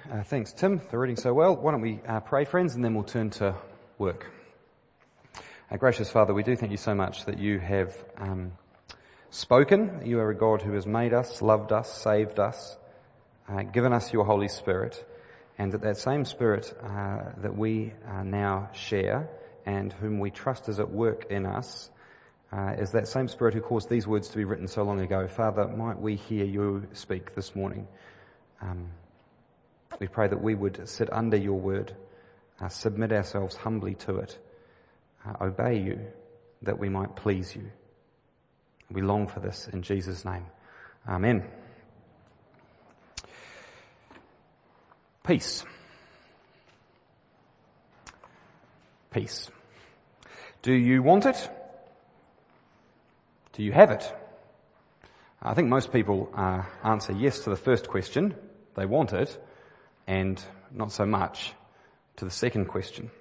Thanks, Tim, for reading so well. Why don't we pray, friends, and then we'll turn to work. Gracious Father, we do thank you so much that you have spoken. You are a God who has made us, loved us, saved us, given us your Holy Spirit, and that same Spirit that we now share and whom we trust is at work in us is that same Spirit who caused these words to be written so long ago. Father, might we hear you speak this morning. We pray that we would sit under your word, submit ourselves humbly to it, obey you, that we might please you. We long for this in Jesus' name. Amen. Peace. Peace. Do you want it? Do you have it? I think most people answer yes to the first question. They want it, and not so much to the second question.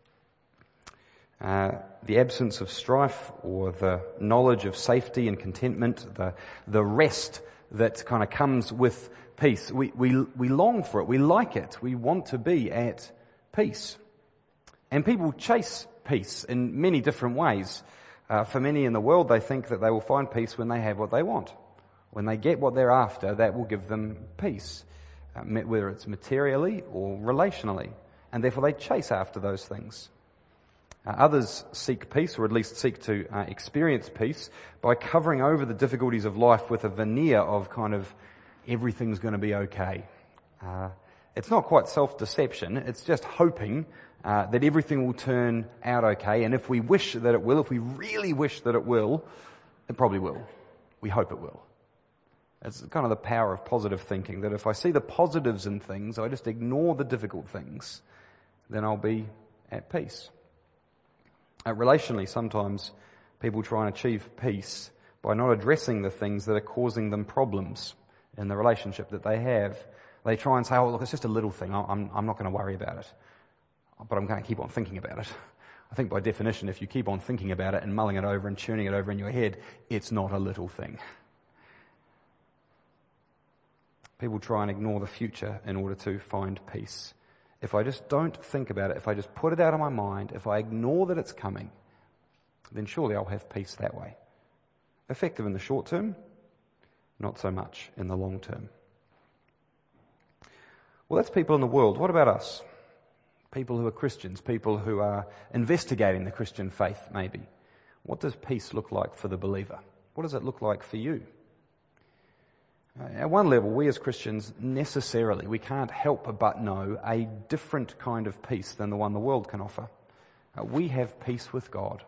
The absence of strife, or the knowledge of safety and contentment, the rest that kind of comes with peace. We long for it. We like it. We want to be at peace. And people chase peace in many different ways. For many in the world, they think that they will find peace when they have what they want. When they get what they're after, that will give them peace, whether it's materially or relationally. And therefore they chase after those things. Others seek peace, or at least seek to experience peace, by covering over the difficulties of life with a veneer of kind of everything's going to be okay. It's not quite self-deception, it's just hoping that everything will turn out okay, and if we wish that it will, if we really wish that it will, it probably will. We hope it will. It's kind of the power of positive thinking, that if I see the positives in things, I just ignore the difficult things, then I'll be at peace. Relationally, sometimes people try and achieve peace by not addressing the things that are causing them problems in the relationship that they have. They try and say, oh, look, it's just a little thing. I'm not going to worry about it. But I'm going to keep on thinking about it. I think by definition, if you keep on thinking about it and mulling it over and tuning it over in your head, it's not a little thing. People try and ignore the future in order to find peace. If I just don't think about it, if I just put it out of my mind, if I ignore that it's coming, then surely I'll have peace that way. Effective in the short term, not so much in the long term. Well, that's people in the world. What about us? People who are Christians, people who are investigating the Christian faith, maybe. What does peace look like for the believer? What does it look like for you? At one level, we as Christians we can't help but know a different kind of peace than the one the world can offer. We have peace with God.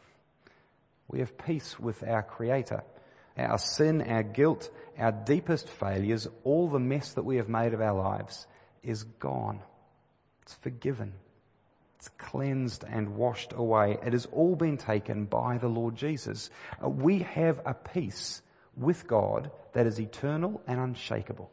We have peace with our Creator. Our sin, our guilt, our deepest failures, all the mess that we have made of our lives is gone. It's forgiven. It's cleansed and washed away. It has all been taken by the Lord Jesus. We have a peace with God that is eternal and unshakable.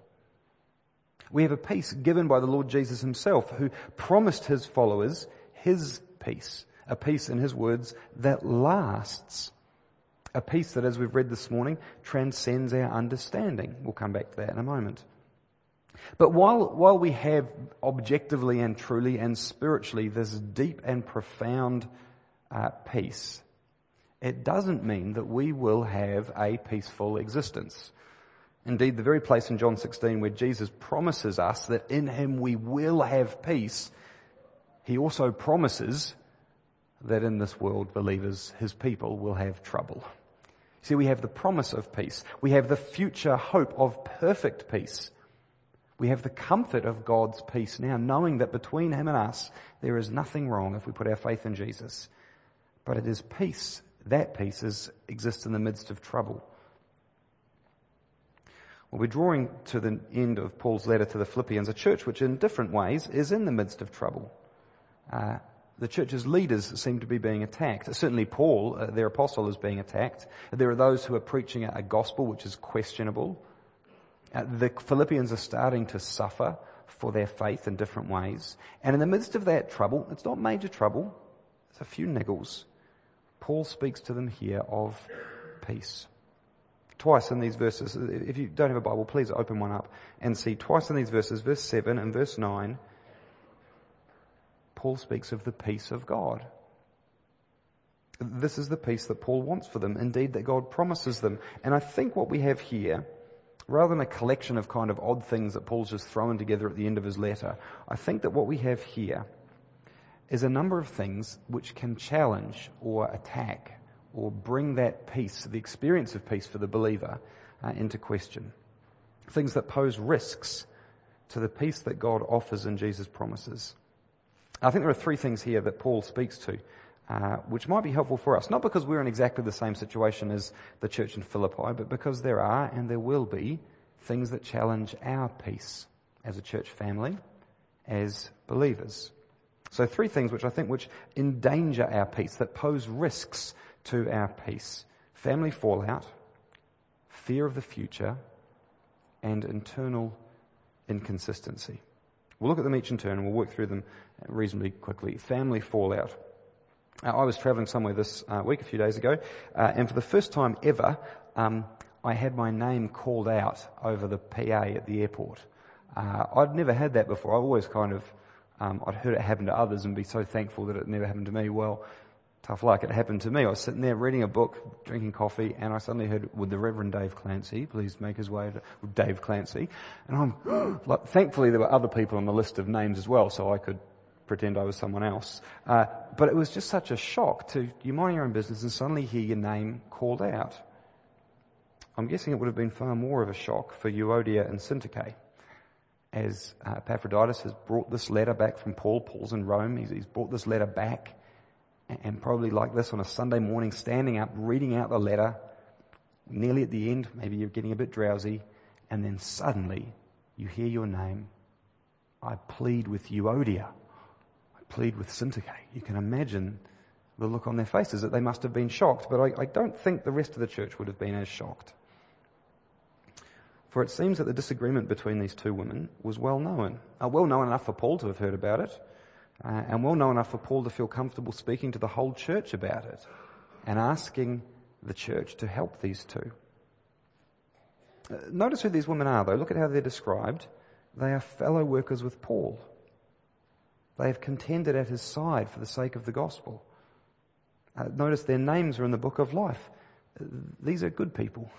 We have a peace given by the Lord Jesus himself, who promised his followers his peace, a peace, in his words, that lasts. A peace that, as we've read this morning, transcends our understanding. We'll come back to that in a moment. But while we have objectively and truly and spiritually this deep and profound peace, it doesn't mean that we will have a peaceful existence. Indeed, the very place in John 16 where Jesus promises us that in him we will have peace, he also promises that in this world believers, his people, will have trouble. See, we have the promise of peace. We have the future hope of perfect peace. We have the comfort of God's peace now, knowing that between him and us there is nothing wrong if we put our faith in Jesus. But it is peace. That peace exists in the midst of trouble. Well, we're drawing to the end of Paul's letter to the Philippians, a church which in different ways is in the midst of trouble. The church's leaders seem to be being attacked. Certainly Paul, their apostle, is being attacked. There are those who are preaching a gospel which is questionable. The Philippians are starting to suffer for their faith in different ways. And in the midst of that trouble, it's not major trouble, it's a few niggles. Paul speaks to them here of peace. twice in these verses. If you don't have a Bible, please open one up and see twice in these verses, verse 7 and verse 9, Paul speaks of the peace of God. This is the peace that Paul wants for them, indeed that God promises them. And I think what we have here, rather than a collection of kind of odd things that Paul's just thrown together at the end of his letter, I think that what we have here is a number of things which can challenge or attack or bring that peace, the experience of peace for the believer, into question. Things that pose risks to the peace that God offers and Jesus promises. I think there are three things here that Paul speaks to, which might be helpful for us. Not because we're in exactly the same situation as the church in Philippi, but because there are and there will be things that challenge our peace as a church family, as believers. So three things which endanger our peace, that pose risks to our peace. Family fallout, fear of the future, and internal inconsistency. We'll look at them each in turn and we'll work through them reasonably quickly. Family fallout. I was travelling somewhere this week, a few days ago, and for the first time ever, I had my name called out over the PA at the airport. I'd never had that before. I've always kind of, I'd heard it happen to others and be so thankful that it never happened to me. Well, tough luck, it happened to me. I was sitting there reading a book, drinking coffee, and I suddenly heard, "Would the Reverend Dave Clancy please make his way to Dave Clancy?" And I'm like, thankfully there were other people on the list of names as well, so I could pretend I was someone else. But it was just such a shock to you minding your own business and suddenly hear your name called out. I'm guessing it would have been far more of a shock for Euodia and Syntyche, as Epaphroditus has brought this letter back from Paul. Paul's in Rome. He's brought this letter back, and probably like this on a Sunday morning, standing up, reading out the letter, nearly at the end, maybe you're getting a bit drowsy, and then suddenly you hear your name. I plead with Euodia. I plead with Syntyche. You can imagine the look on their faces that they must have been shocked, but I don't think the rest of the church would have been as shocked. For it seems that the disagreement between these two women was well known enough for Paul to have heard about it, and well known enough for Paul to feel comfortable speaking to the whole church about it and asking the church to help these two. Notice who these women are, though. Look at how they're described. They are fellow workers with Paul. They have contended at his side for the sake of the gospel. Notice their names are in the book of life. These are good people.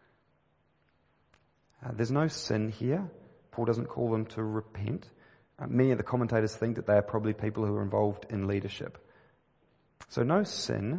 There's no sin here. Paul doesn't call them to repent. Many of the commentators think that they are probably people who are involved in leadership. So no sin,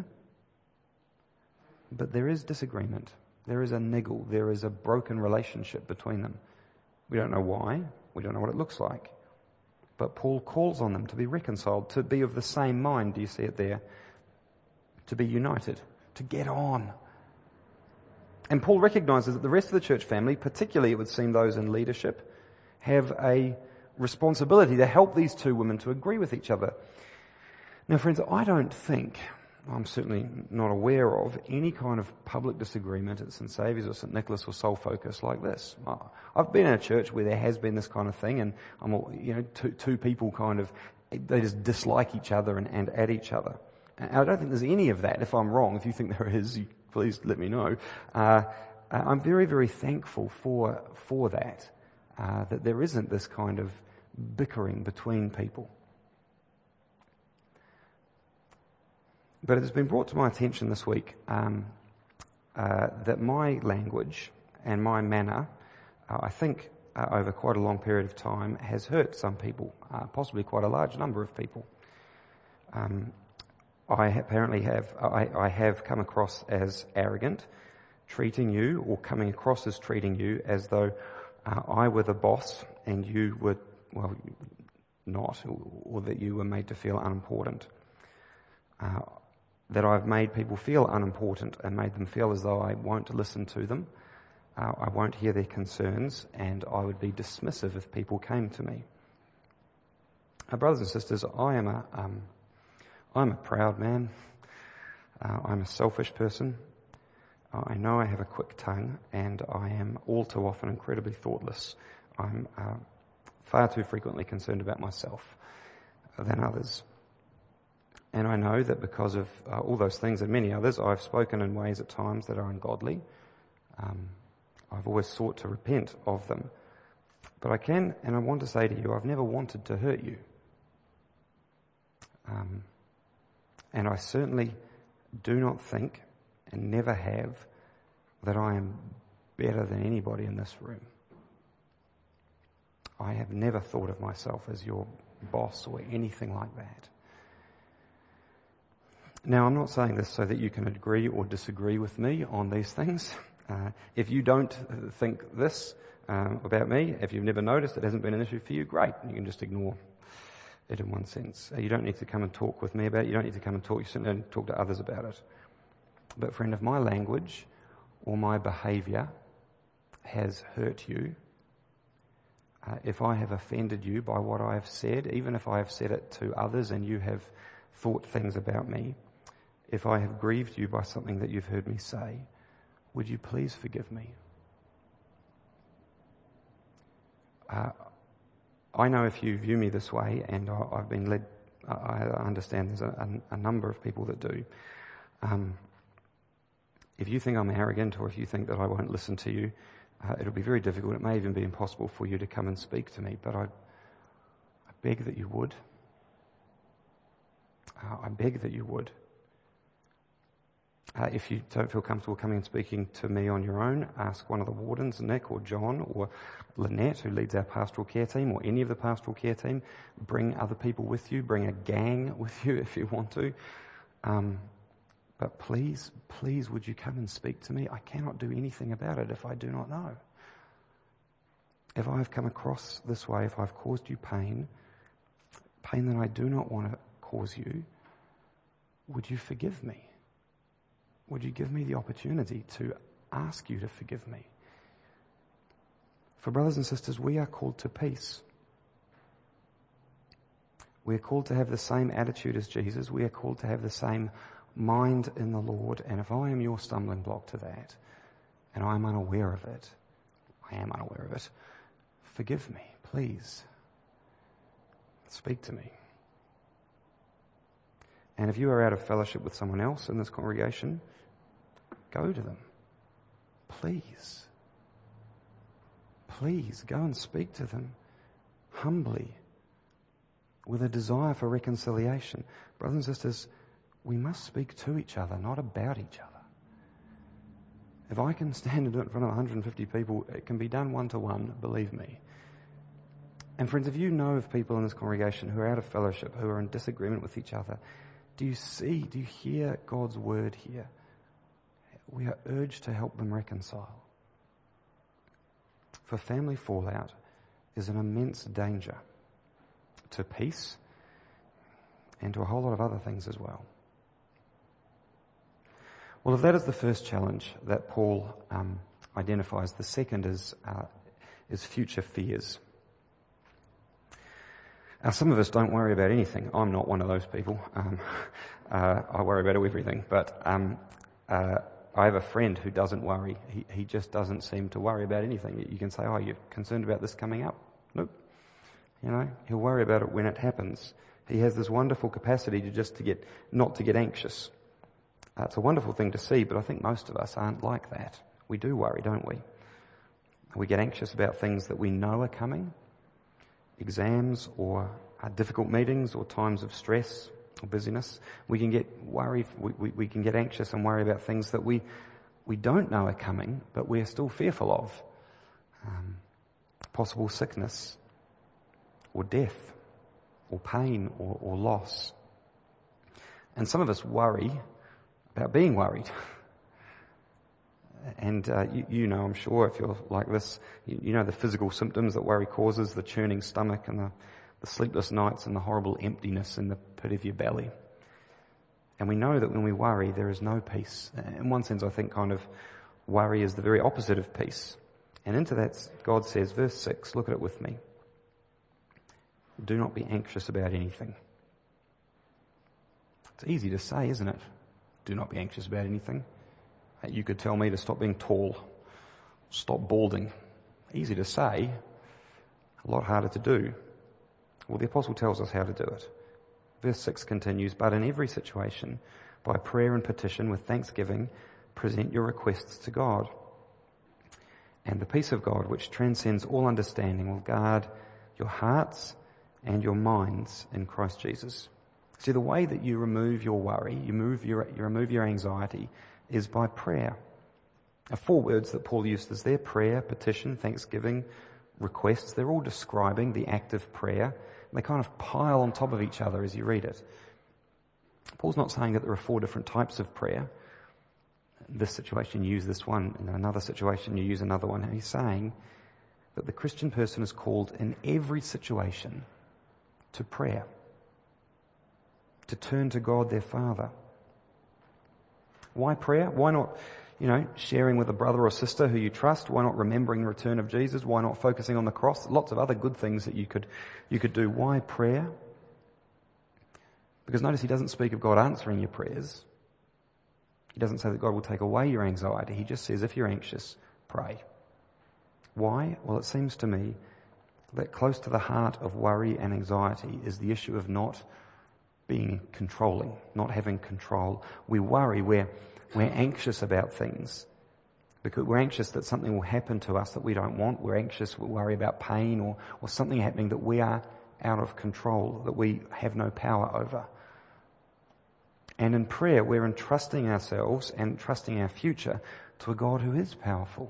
but there is disagreement. There is a niggle. There is a broken relationship between them. We don't know why. We don't know what it looks like. But Paul calls on them to be reconciled, to be of the same mind. Do you see it there? To be united, to get on. And Paul recognizes that the rest of the church family, particularly it would seem those in leadership, have a responsibility to help these two women to agree with each other. Now, friends, I don't think, I'm certainly not aware of, any kind of public disagreement at St. Saviour's or St. Nicholas or Soul Focus like this. I've been in a church where there has been this kind of thing, and two people kind of, they just dislike each other and at each other. And I don't think there's any of that. If I'm wrong, if you think there is, please let me know. I'm very, very thankful for that, that there isn't this kind of bickering between people. But it has been brought to my attention this week that my language and my manner, I think over quite a long period of time, has hurt some people, possibly quite a large number of people. I have come across as arrogant, treating you, or coming across as treating you as though I were the boss and you were, well, not, or that you were made to feel unimportant. That I've made people feel unimportant and made them feel as though I won't listen to them, I won't hear their concerns, and I would be dismissive if people came to me. Brothers and sisters, I'm a proud man. I'm a selfish person. I know I have a quick tongue, and I am all too often incredibly thoughtless. I'm far too frequently concerned about myself than others. And I know that because of all those things and many others, I've spoken in ways at times that are ungodly, I've always sought to repent of them. But I can, and I want to say to you, I've never wanted to hurt you. And I certainly do not think, and never have, that I am better than anybody in this room. I have never thought of myself as your boss or anything like that. Now, I'm not saying this so that you can agree or disagree with me on these things. If you don't think this about me, if you've never noticed it hasn't been an issue for you, great. You can just ignore it in one sense. You don't need to come and talk with me about it. You don't need to come and talk. You certainly don't talk to others about it. But friend, if my language or my behaviour has hurt you, if I have offended you by what I have said, even if I have said it to others and you have thought things about me, if I have grieved you by something that you've heard me say, would you please forgive me? I know if you view me this way, and I've been led, I understand there's a number of people that do. If you think I'm arrogant, or if you think that I won't listen to you, it'll be very difficult. It may even be impossible for you to come and speak to me, but I beg that you would. I beg that you would. If you don't feel comfortable coming and speaking to me on your own, ask one of the wardens, Nick or John or Lynette, who leads our pastoral care team, or any of the pastoral care team. Bring other people with you. Bring a gang with you if you want to. But please, please, would you come and speak to me? I cannot do anything about it if I do not know. If I have come across this way, if I've caused you pain that I do not want to cause you, would you forgive me? Would you give me the opportunity to ask you to forgive me? For brothers and sisters, we are called to peace. We are called to have the same attitude as Jesus. We are called to have the same mind in the Lord. And if I am your stumbling block to that, and I am unaware of it, forgive me, please. Speak to me. And if you are out of fellowship with someone else in this congregation, go to them. Please. Please go and speak to them humbly, with a desire for reconciliation. Brothers and sisters, we must speak to each other, not about each other. If I can stand and do it in front of 150 people, it can be done one-to-one, believe me. And friends, if you know of people in this congregation who are out of fellowship, who are in disagreement with each other, do you hear God's word here? We are urged to help them reconcile. For family fallout is an immense danger to peace and to a whole lot of other things as well. Well, if that is the first challenge that Paul identifies, the second is future fears. Some of us don't worry about anything. I'm not one of those people. I worry about everything. But I have a friend who doesn't worry. He just doesn't seem to worry about anything. You can say, oh, you're concerned about this coming up? Nope. He'll worry about it when it happens. He has this wonderful capacity not to get anxious. It's a wonderful thing to see, but I think most of us aren't like that. We do worry, don't we? We get anxious about things that we know are coming, exams or difficult meetings or times of stress or busyness. We can get worried, we can get anxious and worry about things that we don't know are coming, but we're still fearful of. Possible sickness or death or pain or loss. And some of us worry about being worried. And you know, I'm sure, if you're like this, you know the physical symptoms that worry causes, the churning stomach and the sleepless nights and the horrible emptiness in the pit of your belly. And we know that when we worry, there is no peace. In one sense, I think kind of worry is the very opposite of peace. And into that, God says, verse 6, look at it with me. Do not be anxious about anything. It's easy to say, isn't it? Do not be anxious about anything. You could tell me to stop being tall, stop balding. Easy to say, a lot harder to do. Well, the apostle tells us how to do it. Verse 6 continues, but in every situation, by prayer and petition with thanksgiving, present your requests to God. And the peace of God, which transcends all understanding, will guard your hearts and your minds in Christ Jesus. See, the way that you remove your worry, you remove your anxiety, is by prayer. 4 words that Paul uses there: prayer, petition, thanksgiving, requests. They're all describing the act of prayer. They kind of pile on top of each other as you read it. Paul's not saying that there are 4 different types of prayer. In this situation you use this one, in another situation you use another one. He's saying that the Christian person is called in every situation to prayer, to turn to God their Father. Why prayer? Why not, sharing with a brother or sister who you trust? Why not remembering the return of Jesus? Why not focusing on the cross? Lots of other good things that you could do. Why prayer? Because notice he doesn't speak of God answering your prayers. He doesn't say that God will take away your anxiety. He just says, if you're anxious, pray. Why? Well, it seems to me that close to the heart of worry and anxiety is the issue of not being controlling, not having control. We worry, we're anxious about things because we're anxious that something will happen to us that we don't want. We're anxious, we worry about pain or something happening that we are out of control, that we have no power over. And in prayer, we're entrusting ourselves and trusting our future to a God who is powerful.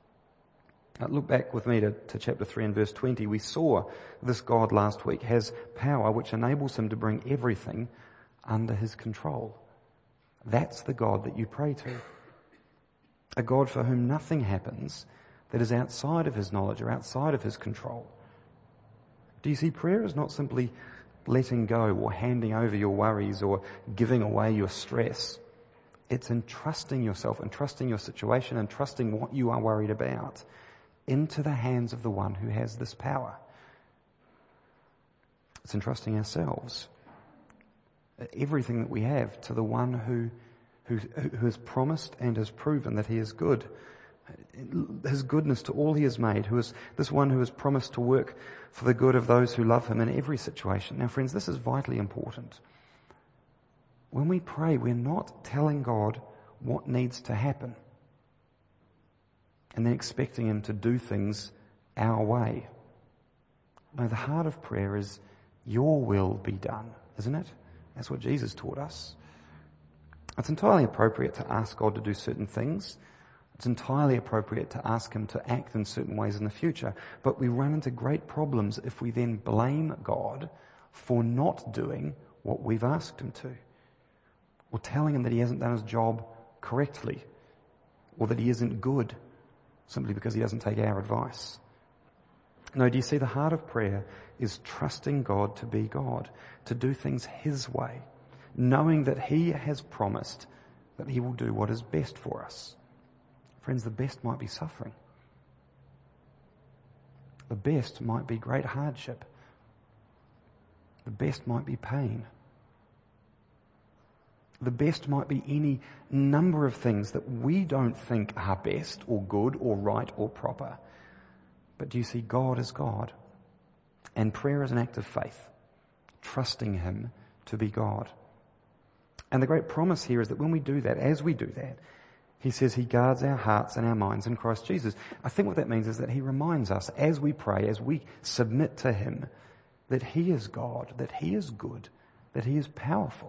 Look back with me to chapter 3 and verse 20. We saw this God last week has power which enables him to bring everything under his control. That's the God that you pray to. A God for whom nothing happens that is outside of his knowledge or outside of his control. Do you see, prayer is not simply letting go or handing over your worries or giving away your stress. It's entrusting yourself, entrusting your situation, entrusting what you are worried about into the hands of the one who has this power. It's entrusting ourselves, everything that we have, to the one who has promised and has proven that he is good. His goodness to all he has made, who is this one who has promised to work for the good of those who love him in every situation. Now friends, this is vitally important. When we pray, we're not telling God what needs to happen and then expecting him to do things our way. No, the heart of prayer is, your will be done, isn't it? That's what Jesus taught us. It's entirely appropriate to ask God to do certain things. It's entirely appropriate to ask him to act in certain ways in the future. But we run into great problems if we then blame God for not doing what we've asked him to, or telling him that he hasn't done his job correctly, or that he isn't good simply because he doesn't take our advice. No, do you see, the heart of prayer is trusting God to be God, to do things his way, knowing that he has promised that he will do what is best for us. Friends, the best might be suffering. The best might be great hardship. The best might be pain. The best might be any number of things that we don't think are best or good or right or proper. But do you see, God is God. And prayer is an act of faith, trusting him to be God. And the great promise here is that when we do that, as we do that, he says he guards our hearts and our minds in Christ Jesus. I think what that means is that he reminds us as we pray, as we submit to him, that he is God, that he is good, that he is powerful.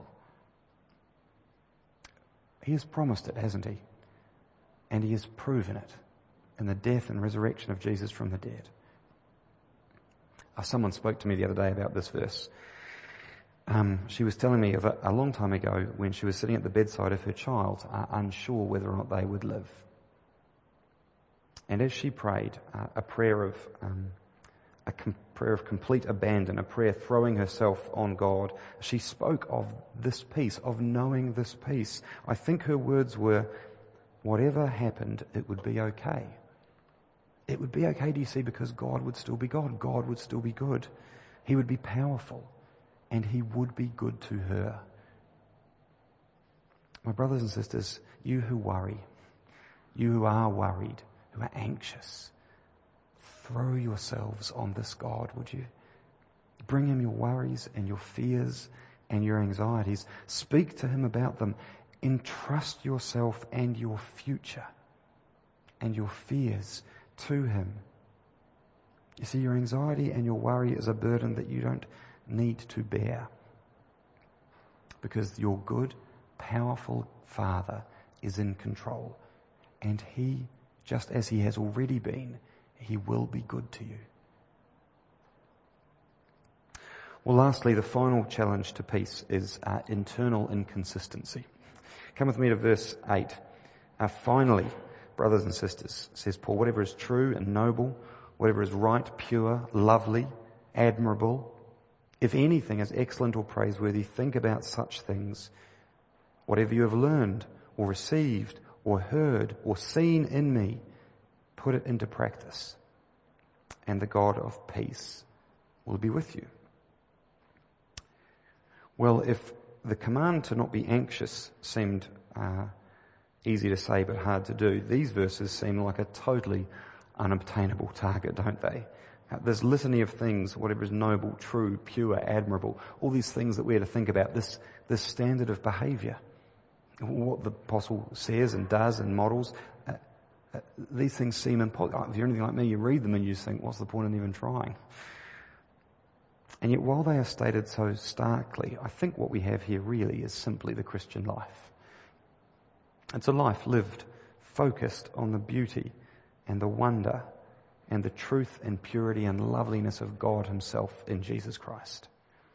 He has promised it, hasn't he? And he has proven it in the death and resurrection of Jesus from the dead. Someone spoke to me the other day about this verse. She was telling me of a long time ago when she was sitting at the bedside of her child, unsure whether or not they would live. And as she prayed, a prayer of complete abandon, a prayer throwing herself on God, she spoke of this peace, of knowing this peace. I think her words were, whatever happened, it would be okay. It would be okay, do you see, because God would still be God. God would still be good. He would be powerful. And he would be good to her. My brothers and sisters, you who worry, you who are worried, who are anxious, throw yourselves on this God, would you? Bring him your worries and your fears and your anxieties. Speak to him about them. Entrust yourself and your future and your fears to Him. You see, your anxiety and your worry is a burden that you don't need to bear, because your good, powerful Father is in control, and He, just as He has already been, He will be good to you. Well, lastly, the final challenge to peace is internal inconsistency. Come with me to verse 8. Finally, brothers and sisters, says Paul, whatever is true and noble, whatever is right, pure, lovely, admirable, if anything is excellent or praiseworthy, think about such things. Whatever you have learned or received or heard or seen in me, put it into practice, and the God of peace will be with you. Well, if the command to not be anxious seemed easy to say but hard to do, these verses seem like a totally unobtainable target, don't they? This litany of things, whatever is noble, true, pure, admirable, all these things that we're to think about, this standard of behaviour, what the apostle says and does and models, these things seem impossible. If you're anything like me, you read them and you just think, what's the point in even trying? And yet while they are stated so starkly, I think what we have here really is simply the Christian life. It's a life lived focused on the beauty and the wonder and the truth and purity and loveliness of God Himself in Jesus Christ.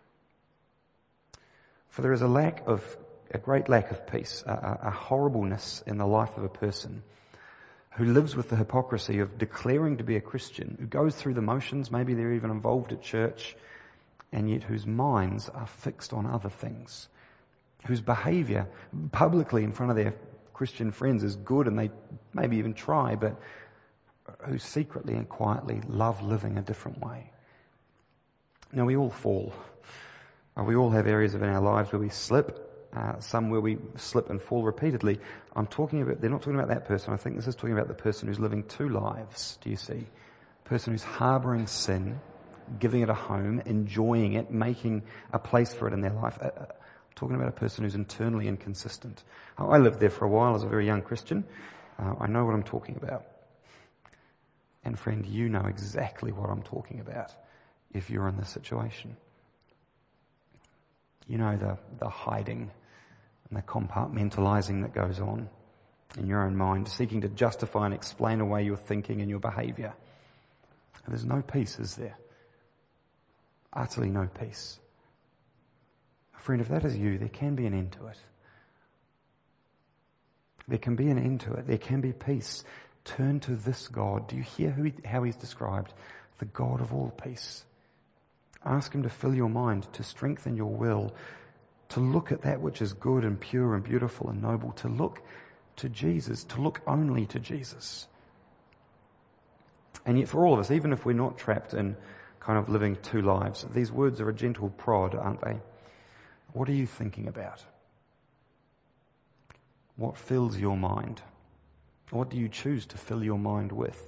For there is a great lack of peace, a horribleness in the life of a person who lives with the hypocrisy of declaring to be a Christian, who goes through the motions, maybe they're even involved at church, and yet whose minds are fixed on other things, whose behaviour publicly in front of their Christian friends is good and they maybe even try, but who secretly and quietly love living a different way. Now we all fall. We all have areas in our lives where we slip, some where we slip and fall repeatedly. they're not talking about that person. I think this is talking about the person who's living two lives, do you see? The person who's harbouring sin, giving it a home, enjoying it, making a place for it in their life. I'm talking about a person who's internally inconsistent. I lived there for a while as a very young Christian. I know what I'm talking about. And friend, you know exactly what I'm talking about if you're in this situation. You know the hiding and the compartmentalizing that goes on in your own mind, seeking to justify and explain away your thinking and your behaviour. There's no peace, is there? Utterly no peace. Friend, if that is you, there can be an end to it. There can be an end to it. There can be peace. Turn to this God. Do you hear how He's described? The God of all peace. Ask Him to fill your mind, to strengthen your will, to look at that which is good and pure and beautiful and noble, to look to Jesus, to look only to Jesus. And yet for all of us, even if we're not trapped in kind of living two lives, these words are a gentle prod, aren't they? What are you thinking about? What fills your mind? What do you choose to fill your mind with?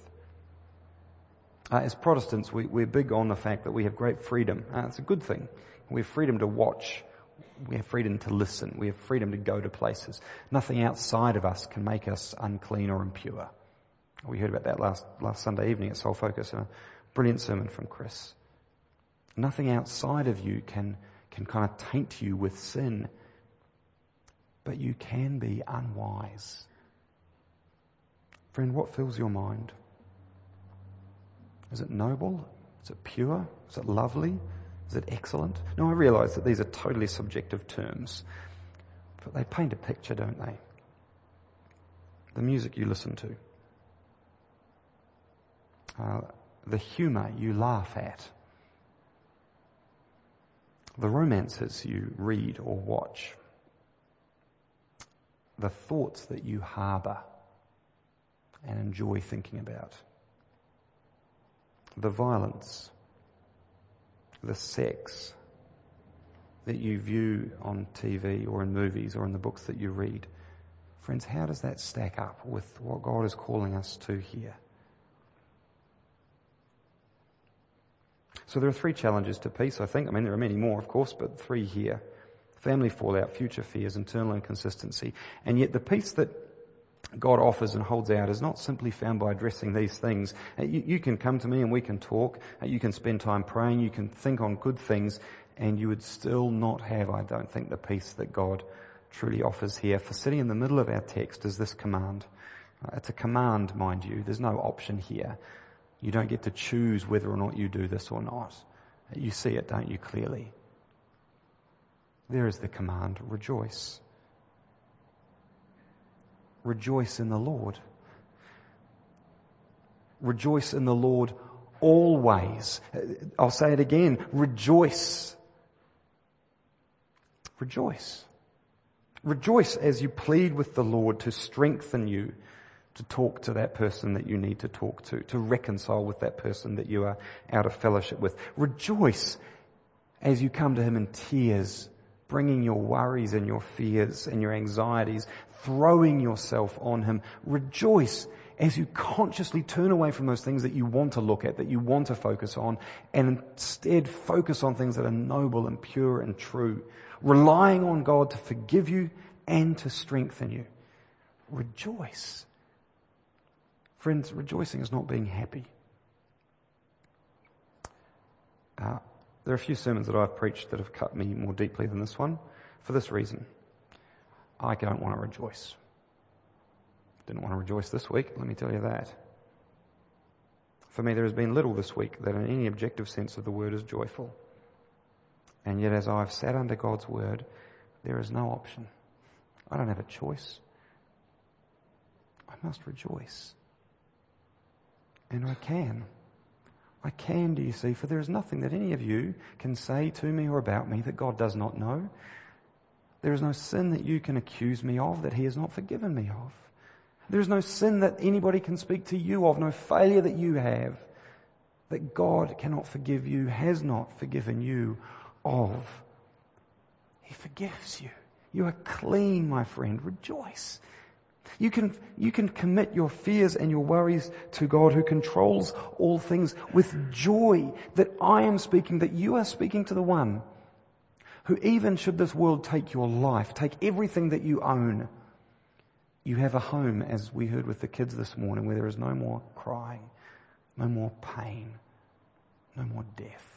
As Protestants, we're big on the fact that we have great freedom. It's a good thing. We have freedom to watch. We have freedom to listen. We have freedom to go to places. Nothing outside of us can make us unclean or impure. We heard about that last Sunday evening at Soul Focus in a brilliant sermon from Chris. Nothing outside of you can kind of taint you with sin, but you can be unwise. Friend, what fills your mind? Is it noble? Is it pure? Is it lovely? Is it excellent? Now, I realise that these are totally subjective terms, but they paint a picture, don't they? The music you listen to, the humour you laugh at, the romances you read or watch, the thoughts that you harbour and enjoy thinking about, the violence, the sex that you view on TV or in movies or in the books that you read. Friends, how does that stack up with what God is calling us to here? So there are three challenges to peace, I think. I mean, there are many more, of course, but three here. Family fallout, future fears, internal inconsistency. And yet the peace that God offers and holds out is not simply found by addressing these things. You can come to me and we can talk. You can spend time praying. You can think on good things, and you would still not have, I don't think, the peace that God truly offers here. For sitting in the middle of our text is this command. It's a command, mind you. There's no option here. You don't get to choose whether or not you do this or not. You see it, don't you, clearly? There is the command, rejoice. Rejoice in the Lord. Rejoice in the Lord always. I'll say it again. Rejoice. Rejoice. Rejoice as you plead with the Lord to strengthen you to talk to that person that you need to talk to reconcile with that person that you are out of fellowship with. Rejoice as you come to Him in tears, bringing your worries and your fears and your anxieties, throwing yourself on Him. Rejoice as you consciously turn away from those things that you want to look at, that you want to focus on, and instead focus on things that are noble and pure and true, relying on God to forgive you and to strengthen you. Rejoice. Friends, rejoicing is not being happy. There are a few sermons that I've preached that have cut me more deeply than this one for this reason. I don't want to rejoice. Didn't want to rejoice this week, let me tell you that. For me, there has been little this week that in any objective sense of the word is joyful. And yet as I've sat under God's word, there is no option. I don't have a choice. I must rejoice. And I can. I can, do you see? For there is nothing that any of you can say to me or about me that God does not know. There is no sin that you can accuse me of that He has not forgiven me of. There is no sin that anybody can speak to you of, no failure that you have that God cannot forgive you, has not forgiven you of. He forgives you. You are clean, my friend. Rejoice. You can commit your fears and your worries to God who controls all things with joy that I am speaking, that you are speaking to the one who, even should this world take your life, take everything that you own, you have a home, as we heard with the kids this morning, where there is no more crying, no more pain, no more death.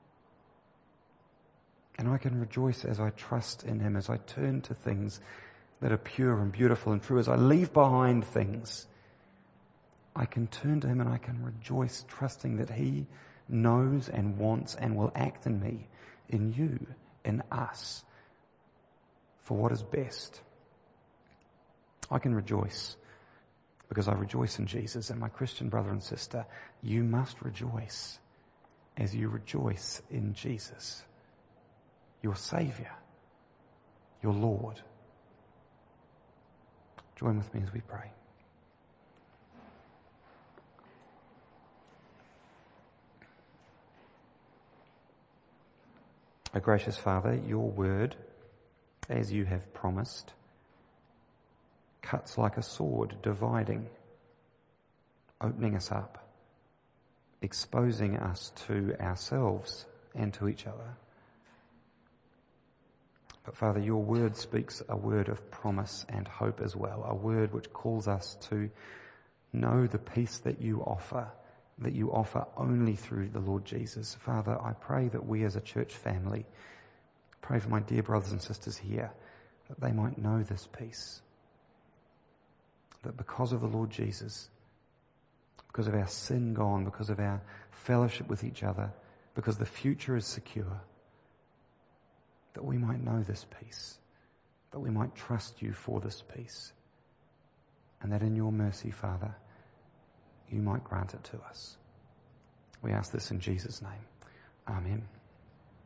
And I can rejoice as I trust in Him, as I turn to things that are pure and beautiful and true, as I leave behind things. I can turn to Him and I can rejoice, trusting that He knows and wants and will act in me, in you, in us, for what is best. I can rejoice because I rejoice in Jesus. And my Christian brother and sister, you must rejoice as you rejoice in Jesus, your Saviour, your Lord. Join with me as we pray. O gracious Father, your word, as you have promised, cuts like a sword, dividing, opening us up, exposing us to ourselves and to each other. But Father, your word speaks a word of promise and hope as well, a word which calls us to know the peace that you offer only through the Lord Jesus. Father, I pray that we as a church family, pray for my dear brothers and sisters here, that they might know this peace. That because of the Lord Jesus, because of our sin gone, because of our fellowship with each other, because the future is secure, that we might know this peace, that we might trust you for this peace, and that in your mercy, Father, you might grant it to us. We ask this in Jesus' name. Amen.